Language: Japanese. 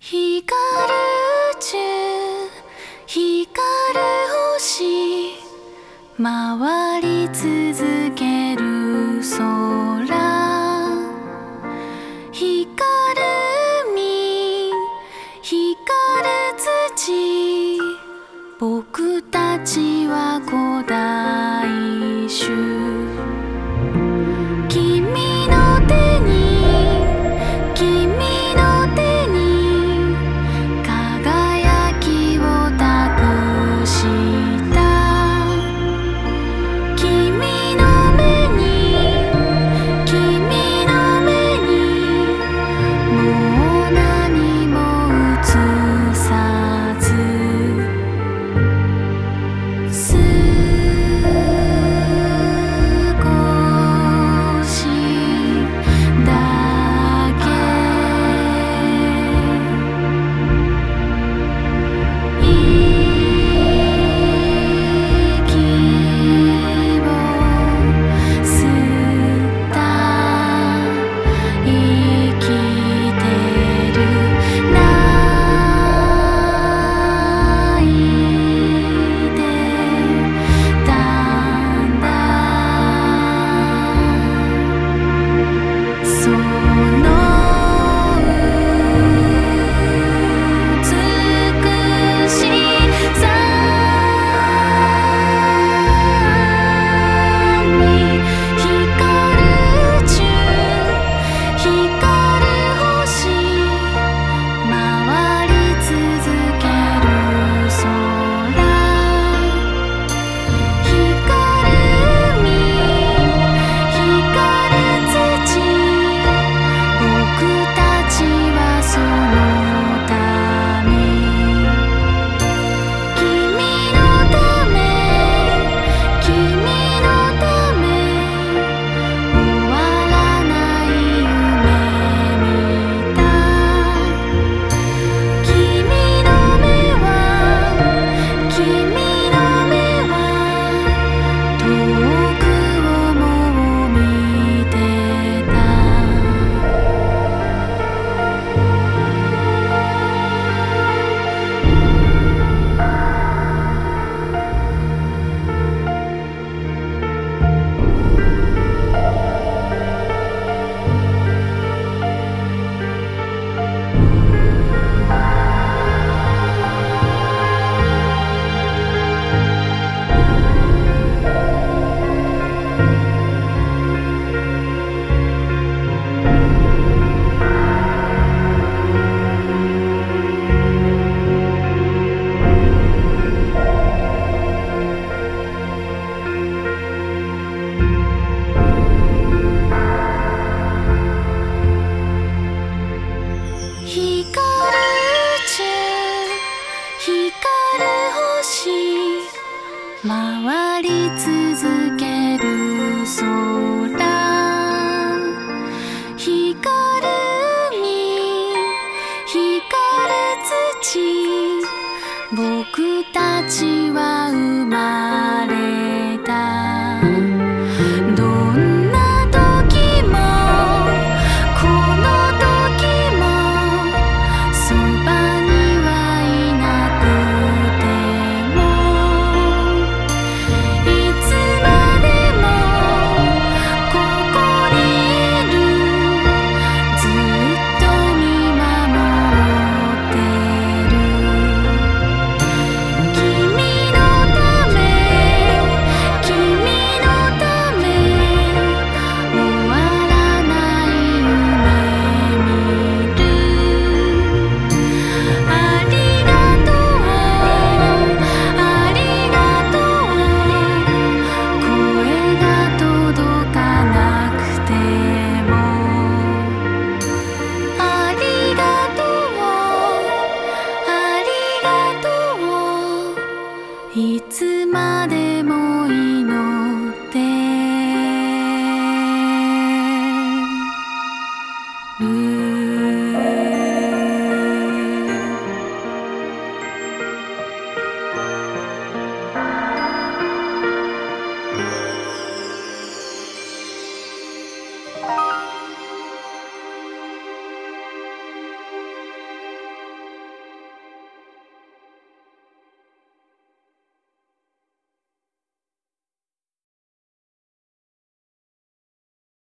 光る宙光る星回り続ける空光る海光る土僕たちは古代種君の手に君の手に輝きを託した君の目に君の目にもう何も映さず少しだけ息を吸った生きてるないでだんだんその美しさに光る宙光る星回り続ける空光る海光る土僕たちはそのため君のため君のため終わらない夢見た君の目は君の目は遠くをもう見てた光る宙光る星回り続ける空光る海光る土僕たちは生まれ